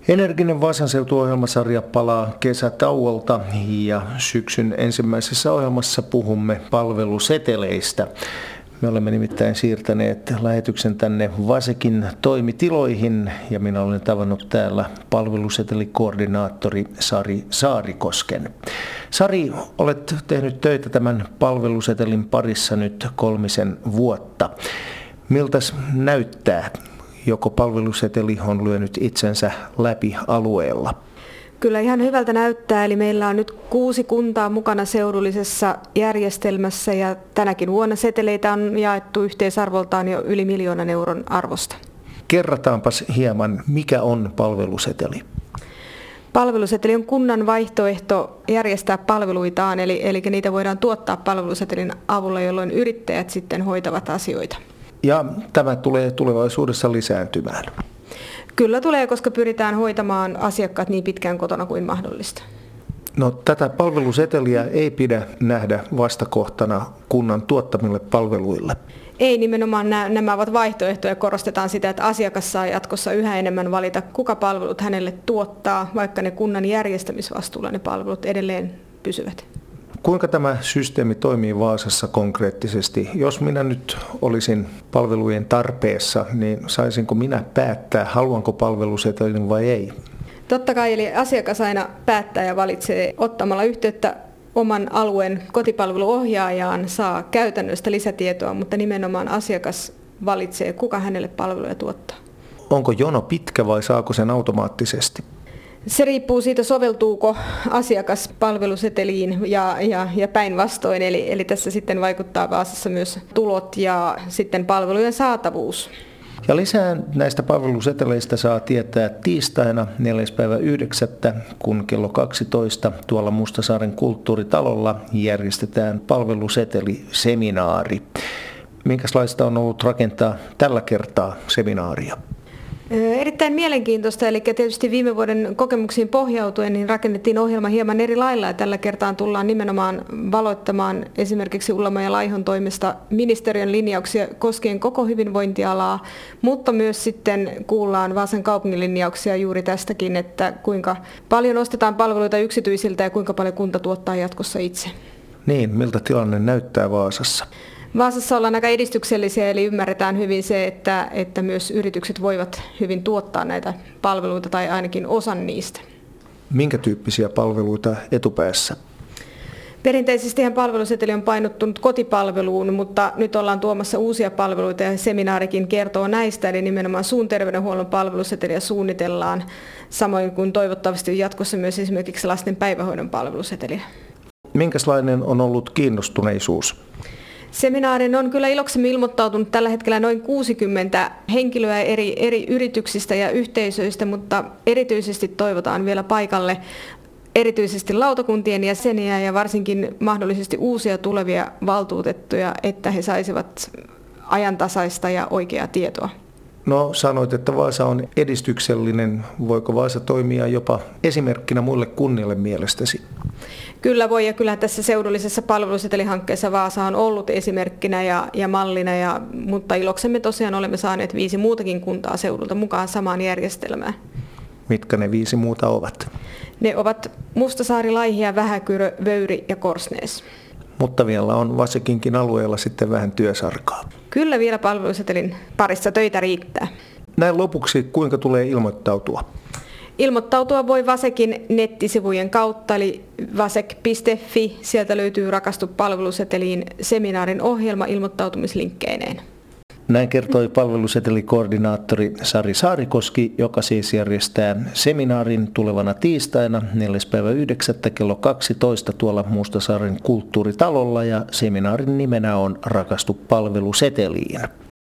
Energinen Vaasan seutu-ohjelmasarja palaa kesätauolta ja syksyn ensimmäisessä ohjelmassa puhumme palveluseteleistä. Me olemme nimittäin siirtäneet lähetyksen tänne Vasekin toimitiloihin ja minä olen tavannut täällä palvelusetelikoordinaattori Sari Saarikosken. Sari, olet tehnyt töitä tämän palvelusetelin parissa nyt 3 vuotta. Miltäs näyttää? Joko palveluseteli on lyönyt itsensä läpi alueella? Kyllä ihan hyvältä näyttää, eli meillä on nyt 6 kuntaa mukana seudullisessa järjestelmässä ja tänäkin vuonna seteleitä on jaettu yhteisarvoltaan jo yli 1 000 000 euron arvosta. Kerrataanpas hieman, mikä on palveluseteli? Palveluseteli on kunnan vaihtoehto järjestää palveluitaan, eli niitä voidaan tuottaa palvelusetelin avulla, jolloin yrittäjät sitten hoitavat asioita. Ja tämä tulee tulevaisuudessa lisääntymään. Kyllä tulee, koska pyritään hoitamaan asiakkaat niin pitkään kotona kuin mahdollista. No, tätä palveluseteliä ei pidä nähdä vastakohtana kunnan tuottamille palveluille. Ei, nimenomaan nämä ovat vaihtoehtoja. Korostetaan sitä, että asiakas saa jatkossa yhä enemmän valita, kuka palvelut hänelle tuottaa, vaikka ne kunnan järjestämisvastuulla ne palvelut edelleen pysyvät. Kuinka tämä systeemi toimii Vaasassa konkreettisesti? Jos minä nyt olisin palvelujen tarpeessa, niin saisinko minä päättää, haluanko palvelusetelin vai ei? Totta kai, eli asiakas aina päättää ja valitsee ottamalla yhteyttä oman alueen kotipalveluohjaajaan, saa käytännöstä lisätietoa, mutta nimenomaan asiakas valitsee, kuka hänelle palveluja tuottaa. Onko jono pitkä vai saako sen automaattisesti? Se riippuu siitä, soveltuuko asiakas palveluseteliin ja päinvastoin. Eli tässä sitten vaikuttaa Vaasassa myös tulot ja sitten palvelujen saatavuus. Ja lisää näistä palveluseteleistä saa tietää tiistaina 4.9. kun kello 12 tuolla Mustasaaren kulttuuritalolla järjestetään palveluseteliseminaari. Minkälaista on ollut rakentaa tällä kertaa seminaaria? Erittäin mielenkiintoista, eli tietysti viime vuoden kokemuksiin pohjautuen niin rakennettiin ohjelma hieman eri lailla ja tällä kertaa tullaan nimenomaan valoittamaan esimerkiksi Ullamo ja Laihon toimesta ministeriön linjauksia koskien koko hyvinvointialaa, mutta myös sitten kuullaan Vaasan kaupungin linjauksia juuri tästäkin, että kuinka paljon ostetaan palveluita yksityisiltä ja kuinka paljon kunta tuottaa jatkossa itse. Niin, miltä tilanne näyttää Vaasassa? Vaasassa ollaan aika edistyksellisiä, eli ymmärretään hyvin se, että myös yritykset voivat hyvin tuottaa näitä palveluita tai ainakin osan niistä. Minkä tyyppisiä palveluita etupäässä? Perinteisesti palveluseteli on painottunut kotipalveluun, mutta nyt ollaan tuomassa uusia palveluita ja seminaarikin kertoo näistä, eli nimenomaan suun terveydenhuollon palveluseteliä suunnitellaan, samoin kuin toivottavasti jatkossa myös esimerkiksi lasten päivähoidon palveluseteliä. Minkälainen on ollut kiinnostuneisuus? Seminaarin on kyllä iloksemme ilmoittautunut tällä hetkellä noin 60 henkilöä eri yrityksistä ja yhteisöistä, mutta erityisesti toivotaan vielä paikalle erityisesti lautakuntien jäseniä ja varsinkin mahdollisesti uusia tulevia valtuutettuja, että he saisivat ajantasaista ja oikeaa tietoa. No, sanoit, että Vaasa on edistyksellinen. Voiko Vaasa toimia jopa esimerkkinä muille kunnille mielestäsi? Kyllä voi, ja kyllä tässä seudullisessa palvelusetelihankkeessa Vaasa on ollut esimerkkinä ja mallina, mutta iloksemme tosiaan olemme saaneet 5 muutakin kuntaa seudulta mukaan samaan järjestelmään. Mitkä ne 5 muuta ovat? Ne ovat Mustasaari, Laihia, Vähäkyrö, Vöyri ja Korsnäs. Mutta vielä on Vasekinkin alueella sitten vähän työsarkaa. Kyllä vielä palvelusetelin parissa töitä riittää. Näin lopuksi, kuinka tulee ilmoittautua? Ilmoittautua voi Vasekin nettisivujen kautta, eli vasek.fi. Sieltä löytyy Rakastu palveluseteliin seminaarin ohjelma ilmoittautumislinkkeineen. Näin kertoi palvelusetelikoordinaattori Sari Saarikoski, joka siis järjestää seminaarin tulevana tiistaina 4.9. kello 12 tuolla Mustasaaren kulttuuritalolla ja seminaarin nimenä on Rakastu palveluseteliin.